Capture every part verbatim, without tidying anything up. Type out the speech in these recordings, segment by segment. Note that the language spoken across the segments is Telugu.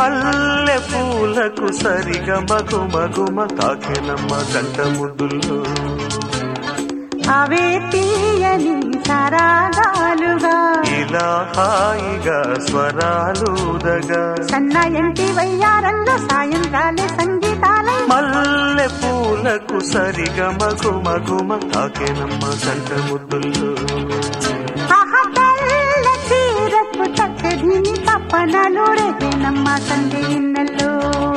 మల్లె పూలకు సరిగా మగు మగుమ తాకెనమ్మ గంట ముద్దుల్లో అవే తీయని సరాగాలుగా ఇలా హాయిగా స్వరాలుదగా సన్నాయంటి వయ్యారంలో సాయంకాలే సంగీతాలే మల్లె పూలకు సరిగా మగు మగుమ తాకెనమ్మ గంట ముద్దుల్లో చీరకు చక్కదిని తప్పనలు రేపేనమ్మ సందే ఇన్నెల్లో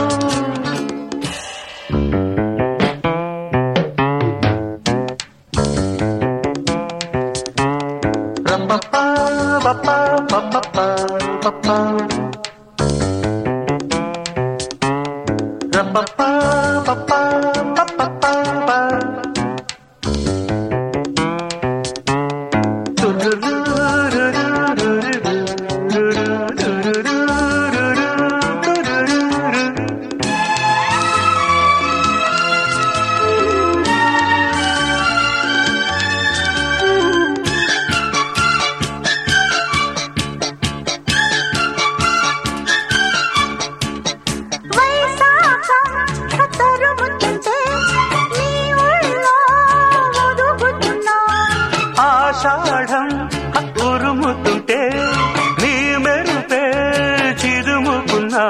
ఆషాఢం ఉరుముతుంటే నీ మెరుపే చిరుముకున్నా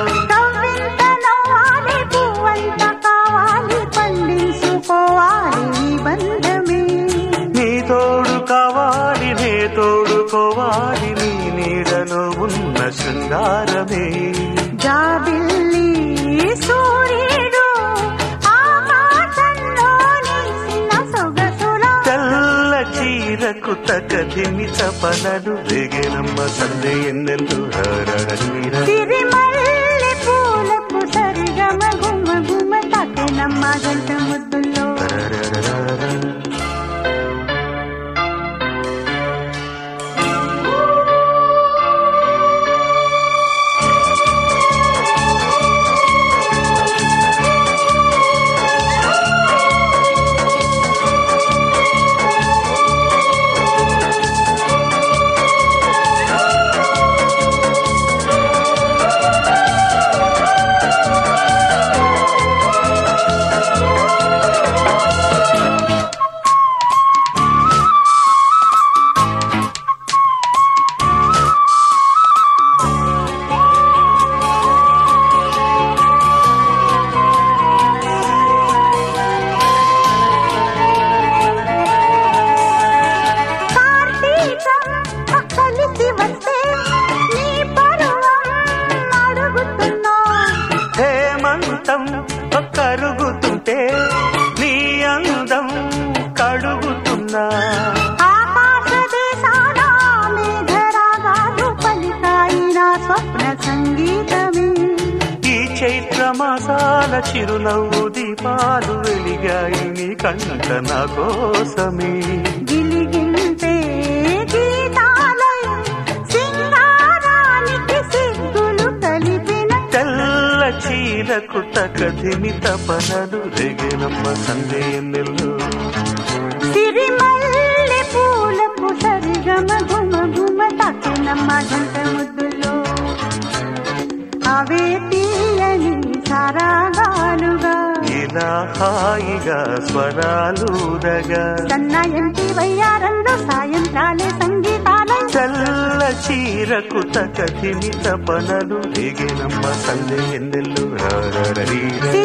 పువ్వంత కావాలి పండించుకోవాలి ఈ బంధమే నీ తోడు కావాలి నే తోడుకోవాలి నీ నీడలో ఉన్న శృంగారమే జాబిల్లి సూర్యుడు చీరకు తగదిమి తపనలు రేగేనమ్మ సందే ఎన్నెల్లు సిరిమల్లె పూలకు సరిగా మగు మగుమ తాకెనమ్మ గంట ముద్దుల్లో కరుగుతుంటే నీ అందం కడుగుతున్నా ఆకాశ దేశాల మేఘరాగాలు పలికాయిన స్వప్న సంగీతమే ఈ చైత్ర మాసాల చిరునవ్వు దీపాలు వెలిగాయి నీ కంట నా కోసమే గిలిగింతే గీతాలై సింగారానికి సిగ్గులు కలిపిన తెల్ల చీరకు తగదిమి తపనలు రేగేనమ్మ సందే ఎన్నెల్లు సిరిమల్లె పూలకు సరిగా మగు మగుమ తాకెనమ్మ గంట ముద్దుల్లో అవే తీయని సరాగాలుగా ఇలా హాయిగా స్వరాలుదగా సన్నాయంటి వయ్యారంలో సాయంకాలే సంగీతాలే చల్ల చీరకు తగదిమి తపనలు రేగేనమ్మ సందే ఎన్నెల్లు